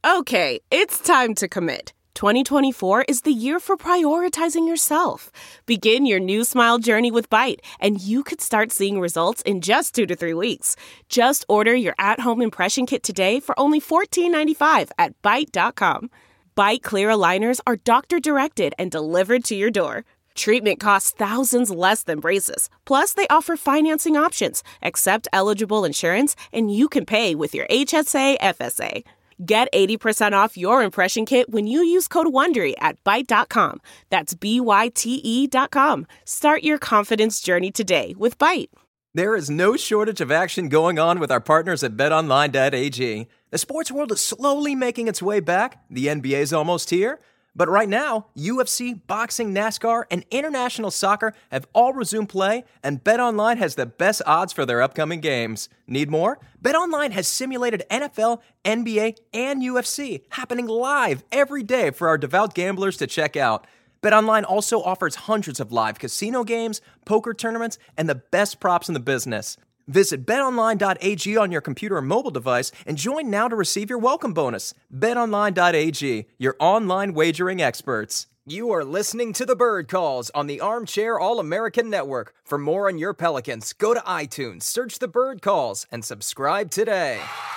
Okay, it's time to commit. 2024 is the year for prioritizing yourself. Begin your new smile journey with Byte, and you could start seeing results in just 2 to 3 weeks. Just order your at-home impression kit today for only $14.95 at Byte.com. Byte Clear aligners are doctor-directed and delivered to your door. Treatment costs thousands less than braces. Plus, they offer financing options, accept eligible insurance, and you can pay with your HSA FSA. Get 80% off your impression kit when you use code WONDERY at Byte.com. That's BYTE.com. Start your confidence journey today with Byte. There is no shortage of action going on with our partners at BetOnline.ag. The sports world is slowly making its way back. The NBA is almost here. But right now, UFC, boxing, NASCAR, and international soccer have all resumed play, and BetOnline has the best odds for their upcoming games. Need more? BetOnline has simulated NFL, NBA, and UFC happening live every day for our devout gamblers to check out. BetOnline also offers hundreds of live casino games, poker tournaments, and the best props in the business. Visit betonline.ag on your computer or mobile device and join now to receive your welcome bonus. betonline.ag, your online wagering experts. You are listening to The Bird Calls on the Armchair All-American Network. For more on your Pelicans, go to iTunes, search The Bird Calls, and subscribe today.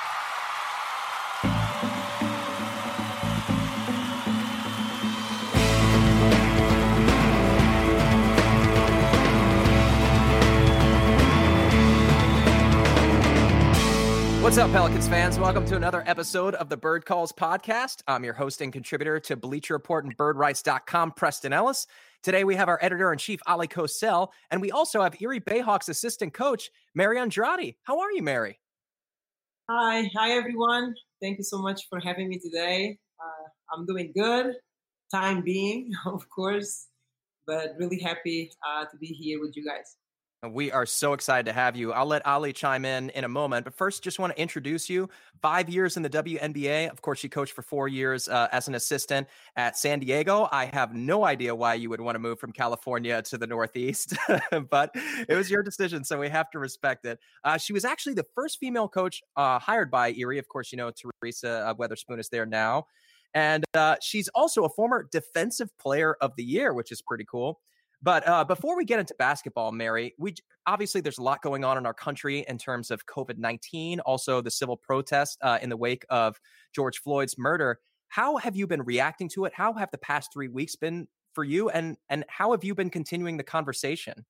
What's up, Pelicans fans? Welcome to another episode of the Bird Calls podcast. I'm your host and contributor to Bleacher Report and BirdWrites.com, Preston Ellis. Today we have our editor-in-chief, Ali Kosel, and we also have Erie Bayhawks assistant coach, Mary Andrade. How are you, Mary? Hi everyone. Thank you so much for having me today. I'm doing good, time being, of course, but really happy to be here with you guys. We are so excited to have you. I'll let Ali chime in a moment, but first just want to introduce you. 5 years in the WNBA. Of course, she coached for 4 years as an assistant at San Diego. I have no idea why you would want to move from California to the Northeast, but it was your decision, so we have to respect it. She was actually the first female coach hired by Erie. Of course, you know, Teresa Weatherspoon is there now. And she's also a former Defensive Player of the Year, which is pretty cool. But before we get into basketball, Mary, obviously there's a lot going on in our country in terms of COVID-19, also the civil protest in the wake of George Floyd's murder. How have you been reacting to it? How have the past 3 weeks been for you? And how have you been continuing the conversation?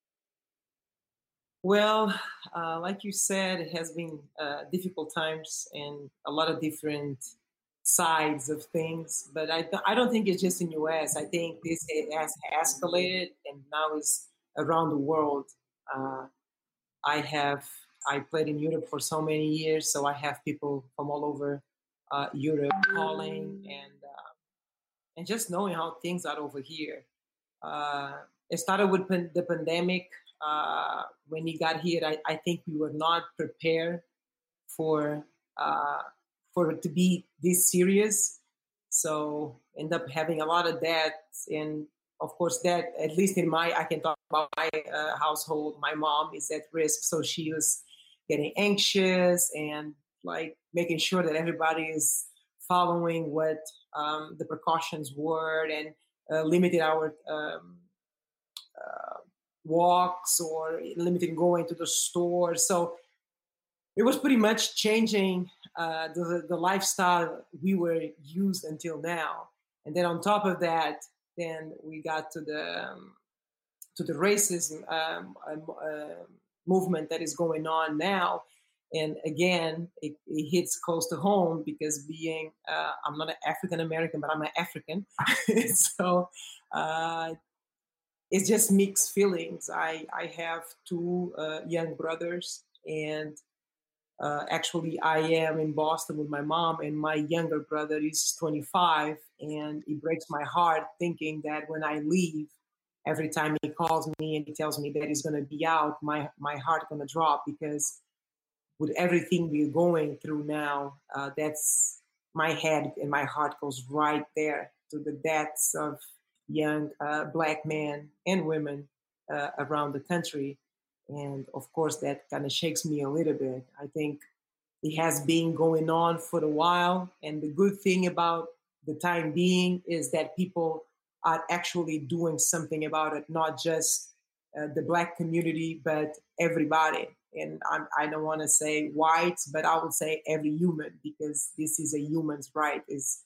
Well, like you said, it has been difficult times and a lot of different sides of things, but I don't think it's just in U.S. I think this has escalated and now is around the world. I played in Europe for so many years, so I have people from all over Europe calling and just knowing how things are over here. It started with the pandemic. When it got here, I think we were not prepared for it to be this serious. So end up having a lot of that. And of course that, at least I can talk about my household, my mom is at risk. So she was getting anxious and like making sure that everybody is following what the precautions were and limited our walks or limiting going to the store. So it was pretty much changing the lifestyle we were used until now. And then on top of that, then we got to the racism movement that is going on now. And again, it hits close to home because being, I'm not an African American, but I'm an African. So it's just mixed feelings. I have two young brothers, and actually, I am in Boston with my mom, and my younger brother is 25, and it breaks my heart thinking that when I leave, every time he calls me and he tells me that he's going to be out, my heart going to drop, because with everything we're going through now, that's my head and my heart goes right there to the deaths of young Black men and women around the country. And of course, that kind of shakes me a little bit. I think It has been going on for a while. And the good thing about the time being is that people are actually doing something about it, not just the Black community, but everybody. And I don't want to say whites, but I would say every human, because this is a human's right. Is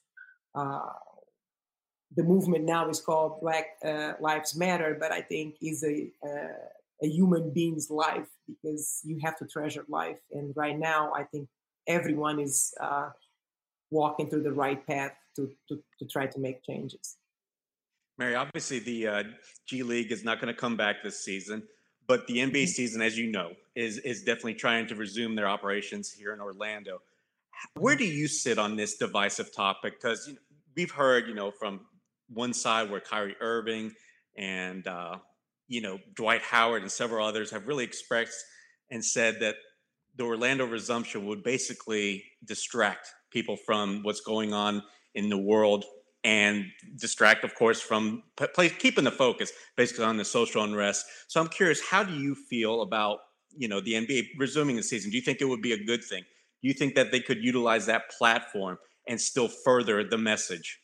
the movement now is called Black Lives Matter, but I think is a human being's life, because you have to treasure life. And right now, I think everyone is walking through the right path to try to make changes. Mary, obviously the G League is not going to come back this season, but the NBA season, as you know, is definitely trying to resume their operations here in Orlando. Where do you sit on this divisive topic? Because we've heard, from one side where Kyrie Irving and Dwight Howard and several others have really expressed and said that the Orlando resumption would basically distract people from what's going on in the world and distract, of course, from keeping the focus basically on the social unrest. So I'm curious, how do you feel about, the NBA resuming the season? Do you think it would be a good thing? Do you think that they could utilize that platform and still further the message?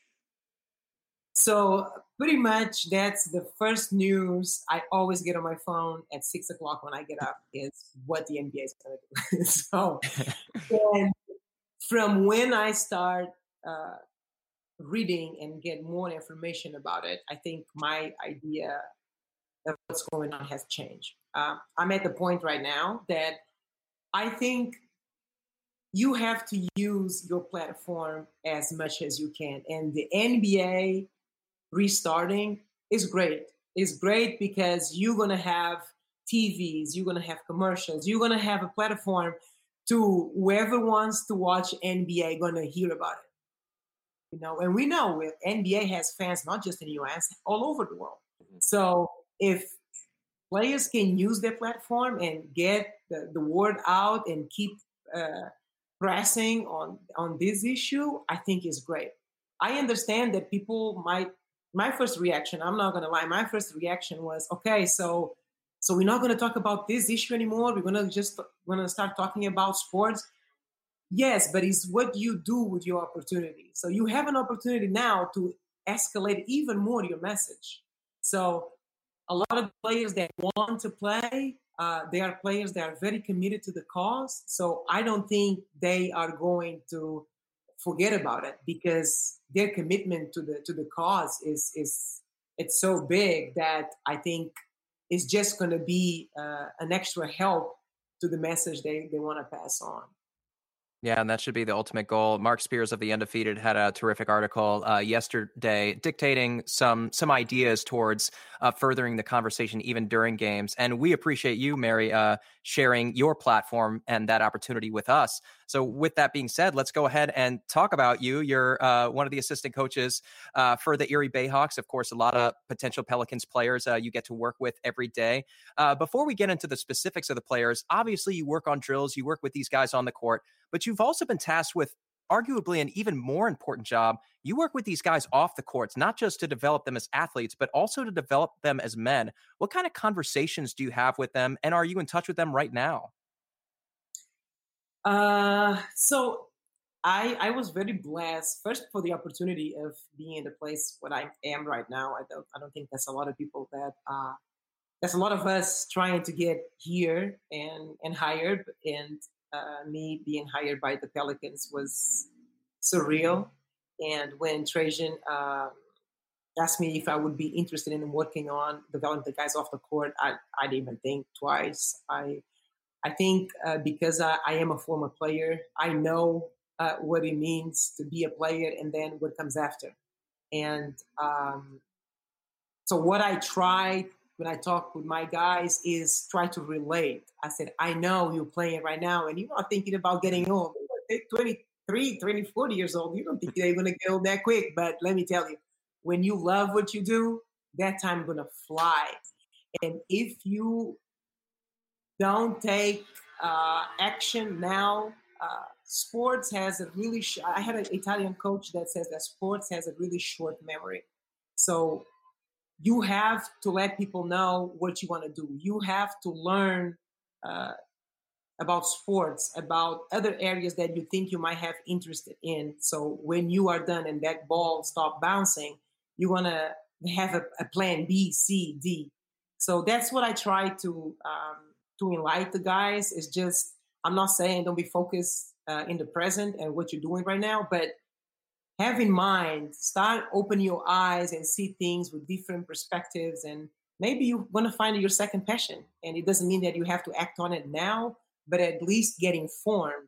So pretty much that's the first news I always get on my phone at 6 o'clock when I get up, is what the NBA is going to do. So and from when I start reading and get more information about it, I think my idea of what's going on has changed. I'm at the point right now that I think you have to use your platform as much as you can. And the NBA restarting is great. It's great because you're going to have TVs, you're going to have commercials, you're going to have a platform to whoever wants to watch NBA going to hear about it. And we know NBA has fans not just in the US, all over the world. So if players can use their platform and get the word out and keep pressing on this issue, I think is great. I understand that people my first reaction, I'm not going to lie, my first reaction was, okay, so we're not going to talk about this issue anymore. We're going to start talking about sports. Yes, but it's what you do with your opportunity. So you have an opportunity now to escalate even more your message. So a lot of players that want to play, they are players that are very committed to the cause. So I don't think they are going to forget about it, because their commitment to the cause is it's so big that I think it's just going to be an extra help to the message they want to pass on. Yeah, and that should be the ultimate goal. Mark Spears of The Undefeated had a terrific article yesterday dictating some ideas towards furthering the conversation even during games. And we appreciate you, Mary, sharing your platform and that opportunity with us. So with that being said, let's go ahead and talk about you. You're one of the assistant coaches for the Erie Bayhawks. Of course, a lot of potential Pelicans players you get to work with every day. Before we get into the specifics of the players, obviously you work on drills, you work with these guys on the court, but you've also been tasked with arguably an even more important job. You work with these guys off the courts, not just to develop them as athletes, but also to develop them as men. What kind of conversations do you have with them, and are you in touch with them right now? So I was very blessed first for the opportunity of being in the place where I am right now. I don't think there's a lot of people that there's a lot of us trying to get here and hired, and me being hired by the Pelicans was surreal. And when Trajan asked me if I would be interested in working on developing the guys off the court, I didn't even think twice. I think because I am a former player, I know what it means to be a player and then what comes after. And so what I tried when I talk with my guys is try to relate. I said, I know you're playing right now and you're not thinking about getting old. 23, 40 years old, you don't think they're going to get old that quick. But let me tell you, when you love what you do, that time is going to fly. And if you don't take action now, sports has a really I had an Italian coach that says that sports has a really short memory. So you have to let people know what you want to do. You have to learn about sports, about other areas that you think you might have interested in. So when you are done and that ball stop bouncing, you want to have a plan B, C, D. So that's what I try to enlighten the guys. Is just, I'm not saying don't be focused in the present and what you're doing right now, but have in mind, start opening your eyes and see things with different perspectives, and maybe you want to find your second passion. And it doesn't mean that you have to act on it now, but at least get informed.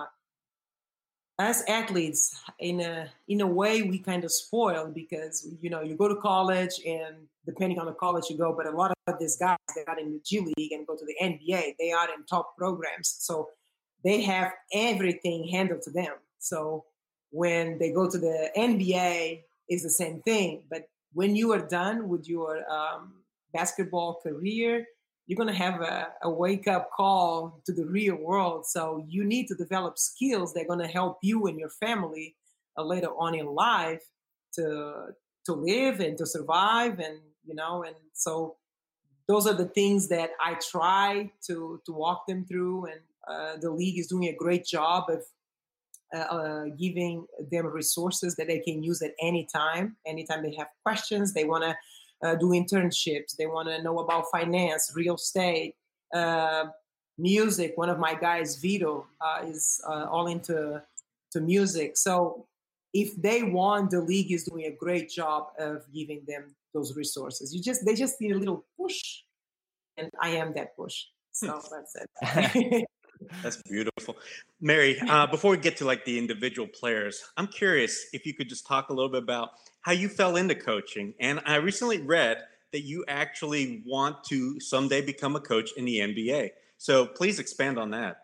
As athletes, in a way, we kind of spoil because, you go to college, and depending on the college you go, but a lot of these guys that are in the G League and go to the NBA, they are in top programs. So they have everything handled to them. So when they go to the NBA, it's the same thing. But when you are done with your basketball career, you're going to have a wake-up call to the real world. So you need to develop skills that are going to help you and your family later on in life to live and to survive. And, and so those are the things that I try to walk them through. And the league is doing a great job of giving them resources that they can use at any time. Anytime they have questions, they want to do internships, they want to know about finance, real estate, music. One of my guys, Vito, is all into music. So if they want, the league is doing a great job of giving them those resources. They just need a little push, and I am that push. So that's it. That's beautiful. Mary, before we get to the individual players, I'm curious if you could just talk a little bit about how you fell into coaching. And I recently read that you actually want to someday become a coach in the NBA. So please expand on that.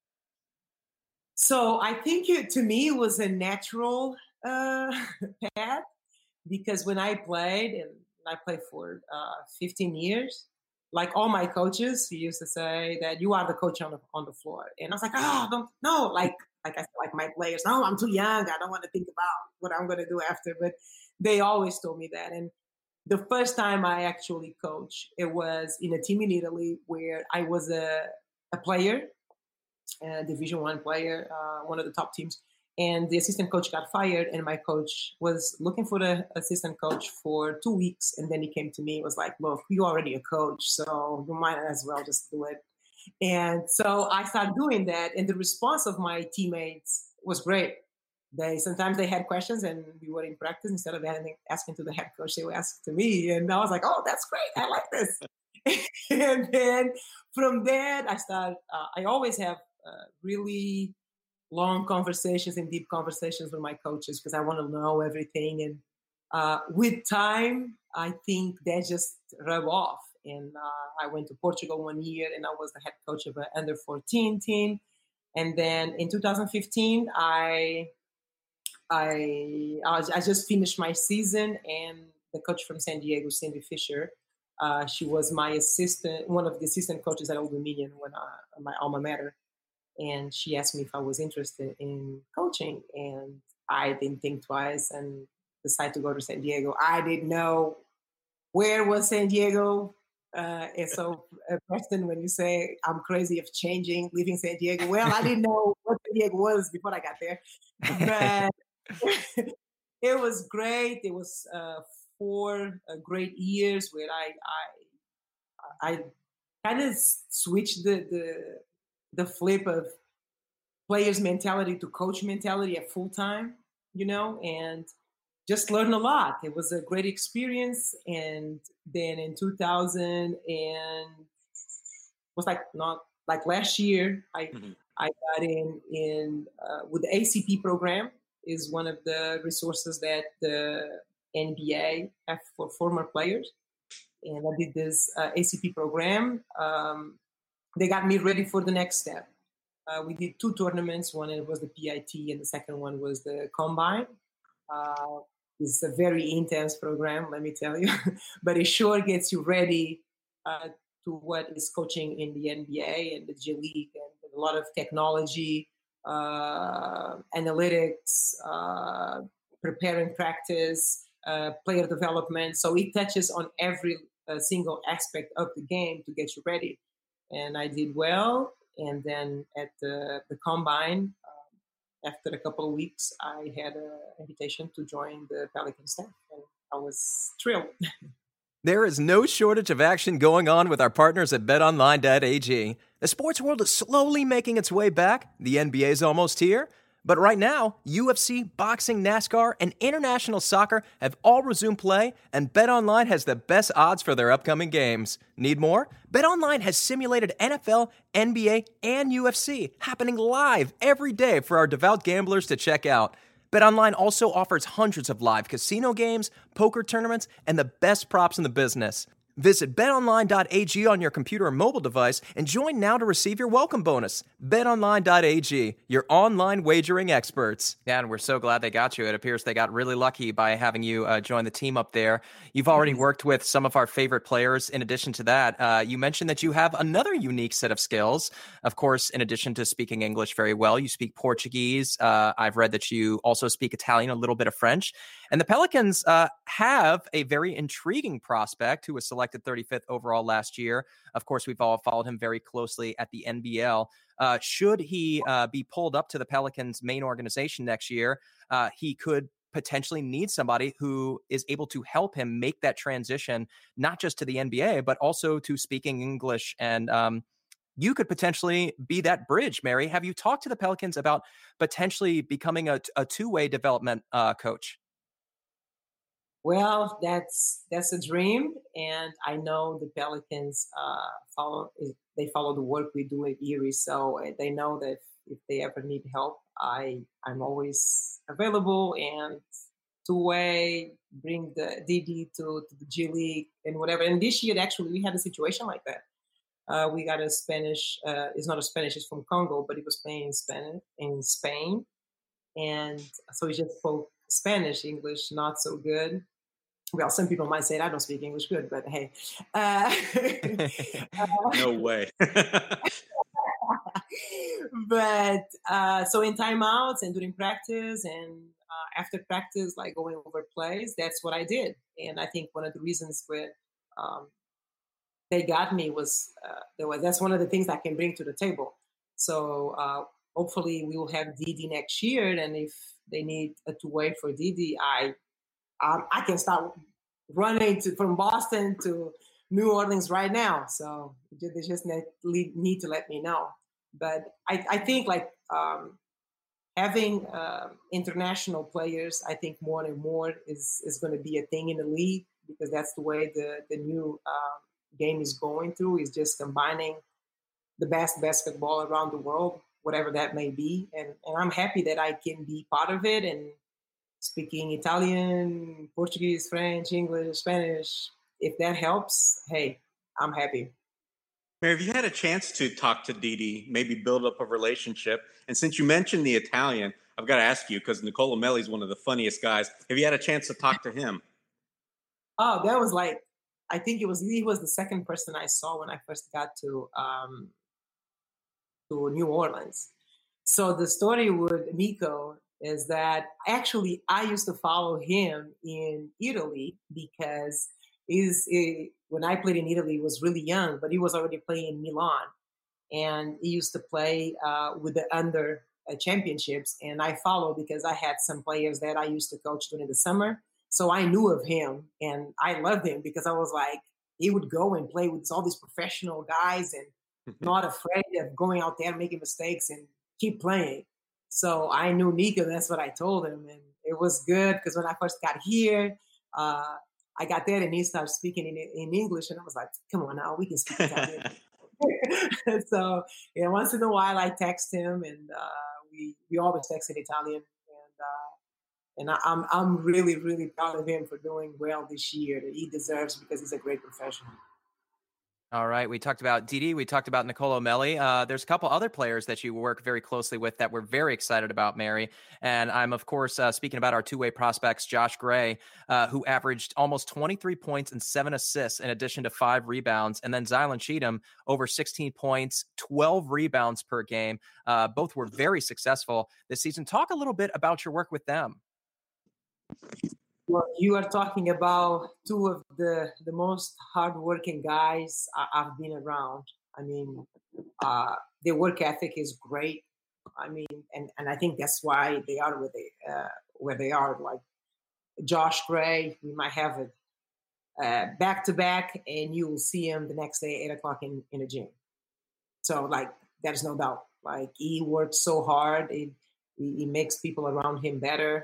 So I think to me it was a natural path, because when I played, and I played for 15 years, like all my coaches, he used to say that you are the coach on the floor. And I was like, don't know. Like I said, like my players, no, I'm too young. I don't want to think about what I'm going to do after. But they always told me that. And the first time I actually coached, it was in a team in Italy where I was a player, a Division I player, one of the top teams. And the assistant coach got fired, and my coach was looking for the assistant coach for 2 weeks. And then he came to me and was like, look, you're already a coach, so you might as well just do it. And so I started doing that. And the response of my teammates was great. Sometimes they had questions, and we were in practice. Instead of asking to the head coach, they would ask to me. And I was like, oh, that's great. I like this. And then from there, I always have really long conversations and deep conversations with my coaches, because I want to know everything. And with time, I think that just rub off. And I went to Portugal 1 year, and I was the head coach of an under 14 team. And then in 2015, I just finished my season, and the coach from San Diego, Cindy Fisher, she was my assistant, one of the assistant coaches at Old Dominion when my alma mater. And she asked me if I was interested in coaching, and I didn't think twice and decided to go to San Diego. I didn't know where was San Diego. And so, Preston, when you say I'm crazy of leaving San Diego, well, I didn't know what San Diego was before I got there. But it was great. It was 4 great years where I kind of switched the flip of players mentality to coach mentality at full time, and just learned a lot. It was a great experience. And then in 2000 and was not like last year, I got in with the ACP program, is one of the resources that the NBA have for former players. And I did this ACP program. They got me ready for the next step. We did 2 tournaments. One was the PIT, and the second one was the Combine. It's a very intense program, let me tell you. But it sure gets you ready to what is coaching in the NBA and the G League, and a lot of technology, analytics, preparing practice, player development. So it touches on every single aspect of the game to get you ready. And I did well. And then at the combine, after a couple of weeks, I had an invitation to join the Pelican staff, and I was thrilled. There is no shortage of action going on with our partners at BetOnline.ag. The sports world is slowly making its way back. The NBA is almost here. But right now, UFC, boxing, NASCAR, and international soccer have all resumed play, and BetOnline has the best odds for their upcoming games. Need more? BetOnline has simulated NFL, NBA, and UFC happening live every day for our devout gamblers to check out. BetOnline also offers hundreds of live casino games, poker tournaments, and the best props in the business. Visit betonline.ag on your computer or mobile device and join now to receive your welcome bonus. BetOnline.ag, your online wagering experts. Yeah, and we're so glad they got you. It appears they got really lucky by having you join the team up there. You've already worked with some of our favorite players. In addition to that, you mentioned that you have another unique set of skills. Of course, in addition to speaking English very well, you speak Portuguese. I've read that you also speak Italian, a little bit of French. And the Pelicans have a very intriguing prospect who was selected 35th overall last year. Of course, we've all followed him very closely at the NBL. Should he be pulled up to the Pelicans' main organization next year, he could potentially need somebody who is able to help him make that transition, not just to the NBA, but also to speaking English. And you could potentially be that bridge, Mary. Have you talked to the Pelicans about potentially becoming a two-way development coach? Well, that's a dream, and I know the Pelicans follow the work we do at Erie, so they know that if they ever need help, I'm always available and two-way, bring the DD to the G League and whatever. And this year, actually, we had a situation like that. We got a Spanish. It's not a Spanish. It's from Congo, but he was playing in Spain, and so he just spoke Spanish, English not so good. Well, some people might say I don't speak English good, but hey. No way. But so in timeouts and during practice and after practice, like going over plays, that's what I did. And I think one of the reasons where they got me was that's one of the things I can bring to the table. So hopefully we will have Didi next year, and if they need a two-way for Didi, I can start running from Boston to New Orleans right now. So they just need to let me know. But I think like having international players, I think more and more is going to be a thing in the league, because that's the way the new game is going through, is just combining the best basketball around the world, whatever that may be. And I'm happy that I can be part of it, and speaking Italian, Portuguese, French, English, Spanish. If that helps, hey, I'm happy. Mary, have you had a chance to talk to Didi, maybe build up a relationship? And since you mentioned the Italian, I've got to ask you, because Nicolò Melli is one of the funniest guys. Have you had a chance to talk to him? Oh, that was like, I think he was the second person I saw when I first got to New Orleans. So the story with Nico is that actually I used to follow him in Italy, because when I played in Italy, he was really young, but he was already playing in Milan. And he used to play with the under championships. And I followed because I had some players that I used to coach during the summer. So I knew of him, and I loved him because I was like, he would go and play with all these professional guys and not afraid of going out there, making mistakes, and keep playing. So I knew Nico, that's what I told him. And it was good because when I first got here, I got there and he started speaking in English. And I was like, come on now, we can speak Italian. So once in a while I text him, and we always text in Italian. And I'm really, really proud of him for doing well this year. That he deserves, because he's a great professional. All right. We talked about Didi. We talked about Nicolò Melli. There's a couple other players that you work very closely with that we're very excited about, Mary. And I'm, of course, speaking about our two-way prospects, Josh Gray, who averaged almost 23 points and 7 assists in addition to 5 rebounds. And then Zylan Cheatham, over 16 points, 12 rebounds per game. Both were very successful this season. Talk a little bit about your work with them. Well, you are talking about two of the most hardworking guys I've been around. I mean, their work ethic is great. I mean, and I think that's why they are where they are. Like Josh Gray, we might have it back to back, and you will see him the next day at 8:00 in the gym. So like, there's no doubt. Like he works so hard. He makes people around him better.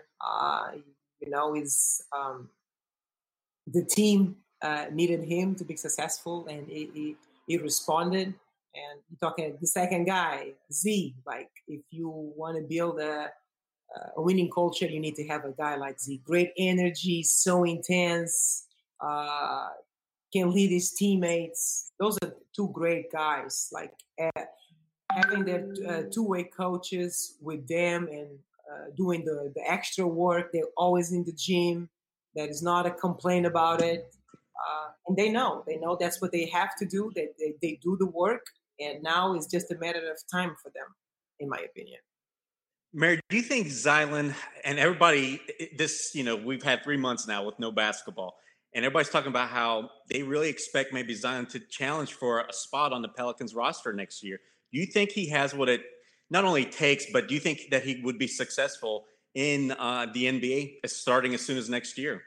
The team needed him to be successful, and he responded. And you're talking the second guy, Z. Like if you want to build a winning culture, you need to have a guy like Z. Great energy, so intense, can lead his teammates. Those are two great guys. Like having their two-way coaches with them and doing the extra work. They're always in the gym. That is not a complaint about it. And they know that's what they have to do. They do the work, and now it's just a matter of time for them, in my opinion. Mary, do you think Zylan and everybody, we've had 3 months now with no basketball, and everybody's talking about how they really expect maybe Zylan to challenge for a spot on the Pelicans roster next year. Do you think he has what it not only takes, but do you think that he would be successful in the NBA starting as soon as next year?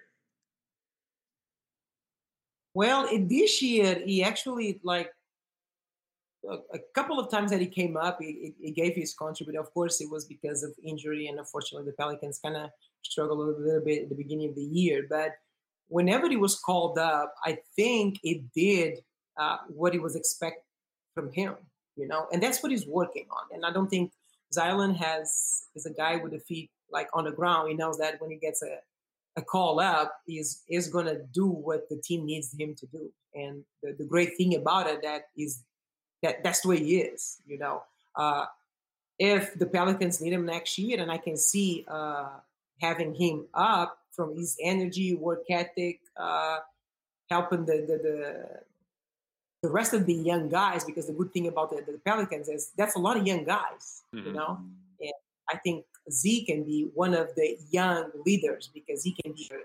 Well, this year, he actually, like, a couple of times that he came up, he gave his contribution. Of course, it was because of injury, and unfortunately, the Pelicans kind of struggled a little bit at the beginning of the year. But whenever he was called up, I think it did what he was expected from him, and that's what he's working on. And I don't think Zylan is a guy with the feet like on the ground. He knows that when he gets a call up, is going to do what the team needs him to do. And the great thing about it that's the way he is. If the Pelicans need him next year, and I can see having him up from his energy, work ethic, helping the rest of the young guys, because the good thing about the Pelicans is that's a lot of young guys, and I think Z can be one of the young leaders because he can be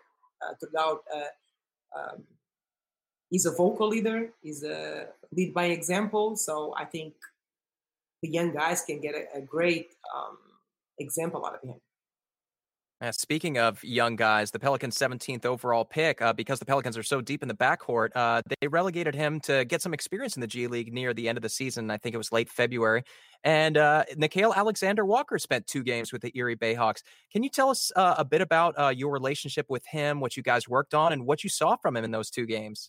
he's a vocal leader. He's a lead by example. So I think the young guys can get a great example out of him. Speaking of young guys, the Pelicans' 17th overall pick, because the Pelicans are so deep in the backcourt, they relegated him to get some experience in the G League near the end of the season. I think it was late February. And Nickeil Alexander-Walker spent 2 games with the Erie Bayhawks. Can you tell us a bit about your relationship with him, what you guys worked on, and what you saw from him in those 2 games?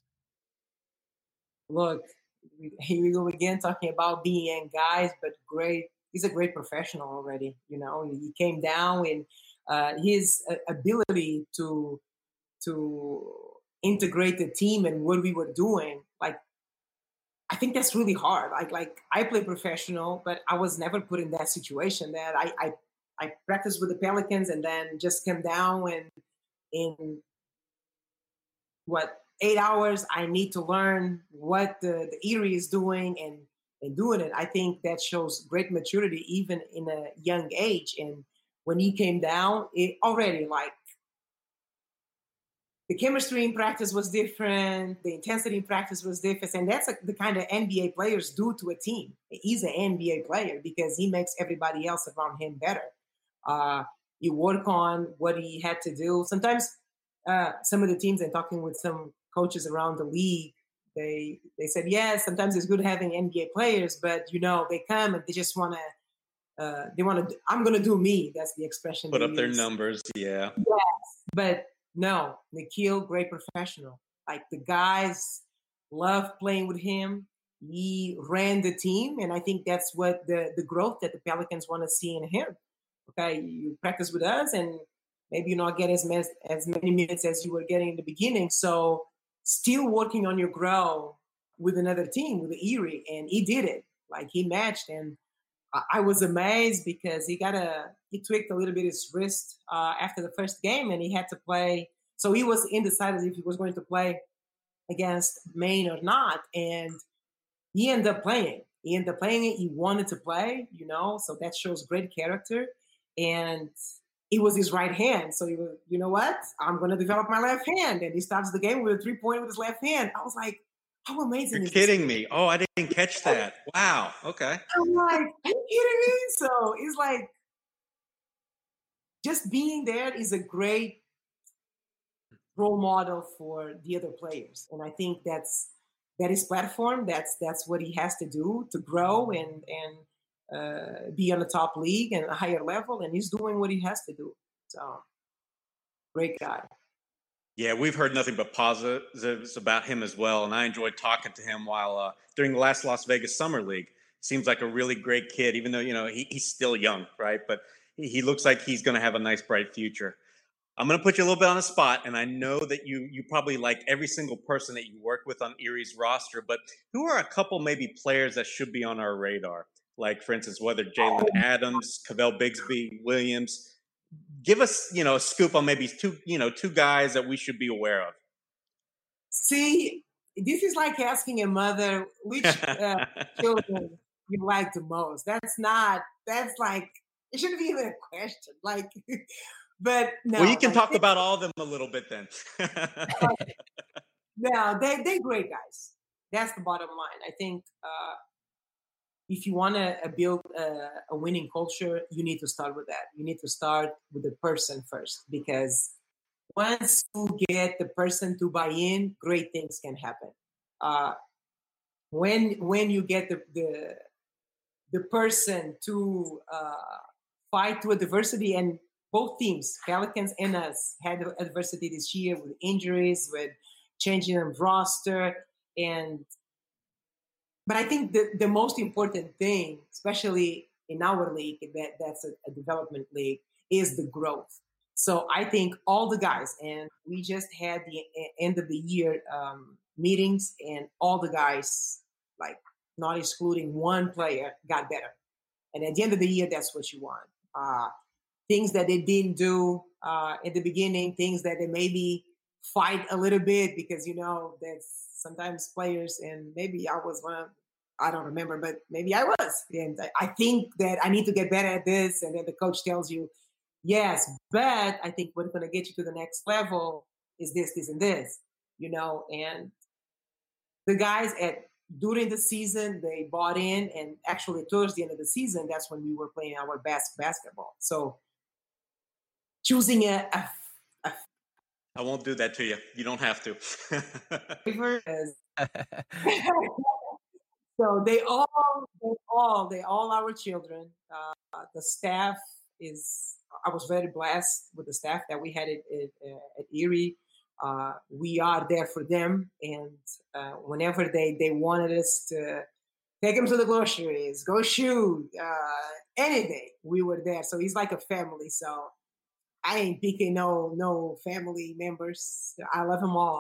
Look, here we go again talking about being young guys, but great. He's a great professional already. He came down and his ability to integrate the team and what we were doing, like, I think that's really hard. Like I play professional, but I was never put in that situation that I practiced with the Pelicans and then just came down, and in 8 hours I need to learn what the Erie is doing and doing it. I think that shows great maturity even in a young age. And when he came down, it already, like, the chemistry in practice was different, the intensity in practice was different, and that's the kind of NBA players do to a team. He's an NBA player because he makes everybody else around him better. You work on what he had to do. Sometimes some of the teams, and talking with some coaches around the league, they said, yeah, sometimes it's good having NBA players, but, they come and they just want to, I'm going to do me. That's the expression. Put up their numbers. Yeah. Yes. But no, Nickeil, great professional. Like, the guys love playing with him. He ran the team. And I think that's what the growth that the Pelicans want to see in him. Okay. You practice with us and maybe you not get as many minutes as you were getting in the beginning. So still working on your growth with another team, with the Erie. And he did it. Like, he matched, and I was amazed because he tweaked a little bit his wrist after the first game, and he had to play. So he was undecided if he was going to play against Maine or not. And he ended up playing. He wanted to play, so that shows great character. And it was his right hand. So he was, you know what? I'm going to develop my left hand. And he starts the game with a 3-point with his left hand. I was like, How amazing You're is this? kidding me. Oh, I didn't catch that. Wow. Okay. I'm like, are you kidding me? So it's like just being there is a great role model for the other players. And I think that is platform. That's what he has to do to grow and be on the top league and a higher level. And he's doing what he has to do. So great guy. Yeah, we've heard nothing but positives about him as well, and I enjoyed talking to him while during the last Las Vegas Summer League. Seems like a really great kid, even though he's still young, right? But he looks like he's going to have a nice, bright future. I'm going to put you a little bit on the spot, and I know that you probably like every single person that you work with on Erie's roster, but who are a couple maybe players that should be on our radar? Like, for instance, whether Jalen Adams, Cavell Bigsby, Williams. Give us, a scoop on maybe two guys that we should be aware of. See, this is like asking a mother which children you like the most. That's like, it shouldn't be even a question. Like, but no. Well, you can talk about all of them a little bit then. No, they're great guys. That's the bottom line. I think if you want to build a winning culture, you need to start with that. You need to start with the person first, because once you get the person to buy in, great things can happen. When you get the person to fight with adversity, and both teams, Pelicans and us, had adversity this year with injuries, with changing of roster, but I think the most important thing, especially in our league, that's a development league, is the growth. So I think all the guys, and we just had the end of the year meetings, and all the guys, like not excluding one player, got better. And at the end of the year, that's what you want. Things that they didn't do at the beginning, things that they maybe fight a little bit, because, that's sometimes players, and maybe I was one, I don't remember, but maybe I was. And I think that I need to get better at this. And then the coach tells you, yes, but I think what's going to get you to the next level is this, this, and this, and the guys during the season, they bought in, and actually towards the end of the season, that's when we were playing our best basketball. So choosing I won't do that to you. You don't have to. So they all our children. The staff I was very blessed with the staff that we had at Erie. We are there for them, and whenever they wanted us to take them to the groceries, go shoot, any day, we were there. So he's like a family. So I ain't picking no family members. I love them all.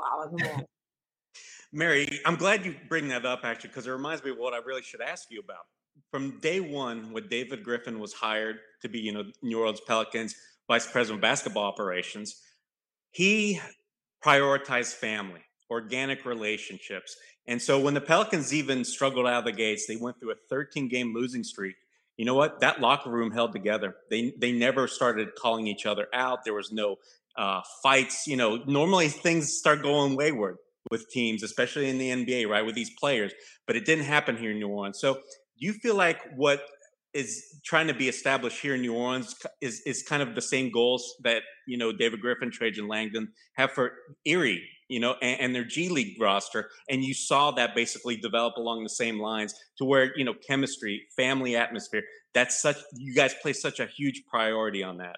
Mary, I'm glad you bring that up, actually, because it reminds me of what I really should ask you about. From day one, when David Griffin was hired to be, New Orleans Pelicans vice president of basketball operations, he prioritized family, organic relationships. And so when the Pelicans even struggled out of the gates, they went through a 13-game losing streak. You know what? That locker room held together. They never started calling each other out. There was no fights. Normally things start going wayward with teams, especially in the NBA, right, with these players. But it didn't happen here in New Orleans. So do you feel like what is trying to be established here in New Orleans is kind of the same goals that, David Griffin, Trajan Langdon have for Erie, and their G League roster. And you saw that basically develop along the same lines to where, chemistry, family atmosphere, you guys place such a huge priority on that.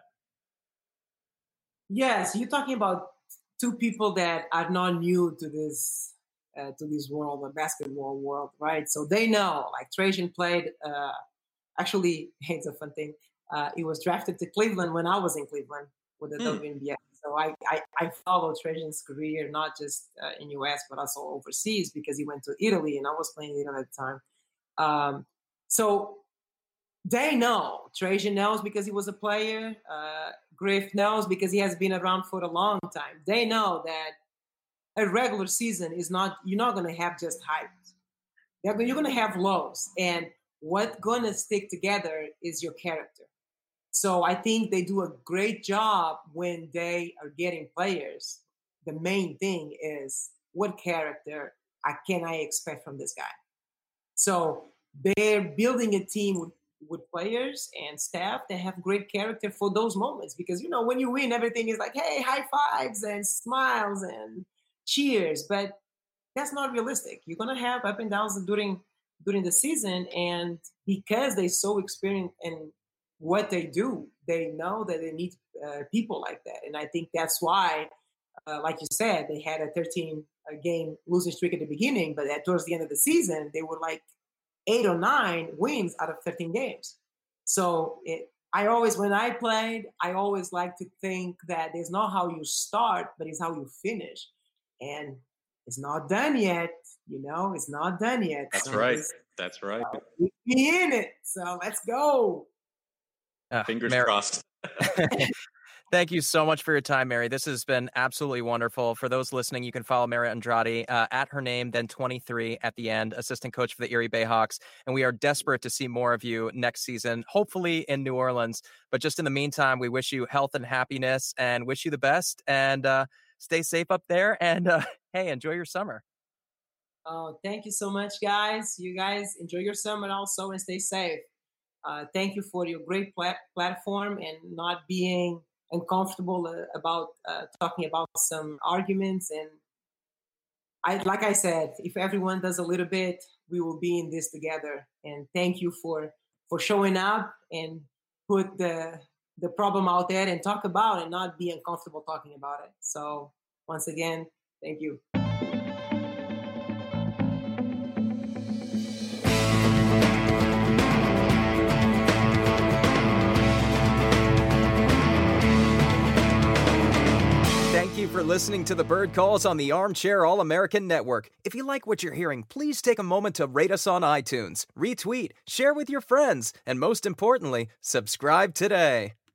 Yes, you're talking about two people that are not new to this world, the basketball world, right? So they know, like Trajan played, actually, it's a fun thing. He was drafted to Cleveland when I was in Cleveland with the WNBA. So I followed Trajan's career, not just in US, but also overseas, because he went to Italy, and I was playing Italy at the time. So they know. Trajan knows because he was a player. Griff knows because he has been around for a long time. They know that a regular season you're not going to have just highs. You're going to have lows. And what's going to stick together is your character. So I think they do a great job when they are getting players. The main thing is, what character can I expect from this guy? So they're building a team with players and staff that have great character for those moments. Because, when you win, everything is like, hey, high fives and smiles and cheers. But that's not realistic. You're going to have up and downs during the season. And because they're so experienced in what they do, they know that they need people like that. And I think that's why, like you said, they had a 13-game losing streak at the beginning, but towards the end of the season, they were like 8 or 9 wins out of 13 games. So when I played, I always like to think that it's not how you start, but it's how you finish. And it's not done yet. It's not done yet. That's right. That's right. We're in it. So let's go. Fingers crossed. Thank you so much for your time, Mary. This has been absolutely wonderful. For those listening, you can follow Mary Andrade at her name, then 23 at the end, assistant coach for the Erie Bayhawks. And we are desperate to see more of you next season, hopefully in New Orleans. But just in the meantime, we wish you health and happiness and wish you the best. And stay safe up there. And hey, enjoy your summer. Oh, thank you so much, guys. You guys enjoy your summer also and stay safe. Thank you for your great platform and not being uncomfortable about talking about some arguments. And like I said, if everyone does a little bit, we will be in this together. And thank you for showing up and put the problem out there and talk about it and not be uncomfortable talking about it. So once again, thank you. Thank you for listening to the Bird Calls on the Armchair All-American Network. If you like what you're hearing, please take a moment to rate us on iTunes, retweet, share with your friends, and most importantly, subscribe today.